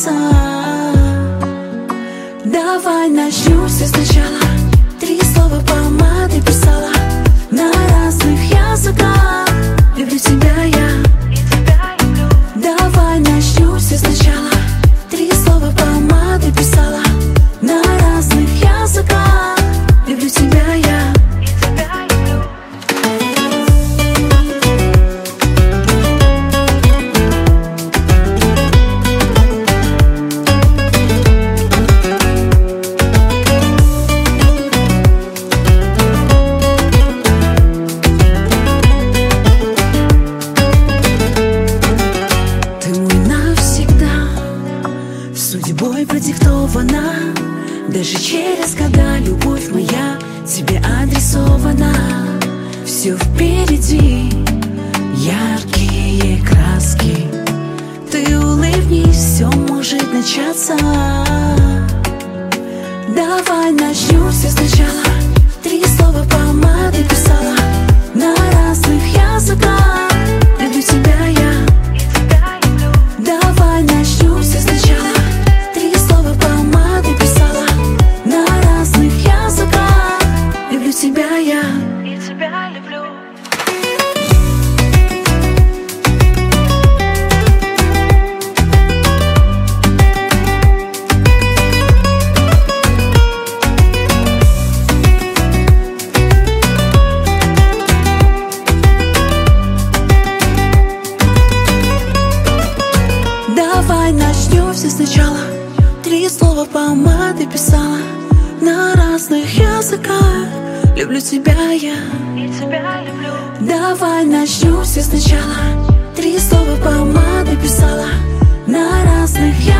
начаться. Давай начнем все сначала. 3 слова помадой писала на разных языках. Люблю тебя я, и тебя люблю. Давай начнем все сначала. 3 слова помадой писала на разных языках. Люблю тебя я, и тебя люблю. Судьбой продиктована, даже через года любовь моя тебе адресована. Все впереди, яркие краски. Ты улыбнись, все может начаться. Давай начнем все сначала. 3 слова помадой писала на разных языках. Люблю тебя я, и тебя люблю. Давай начнем все сначала. Тебя я, и тебя люблю. Давай начнем все сначала. 3 слова помадой писала на разных языках. Люблю тебя я, и тебя люблю. Давай начнем все сначала. 3 слова помадой писала на разных языках.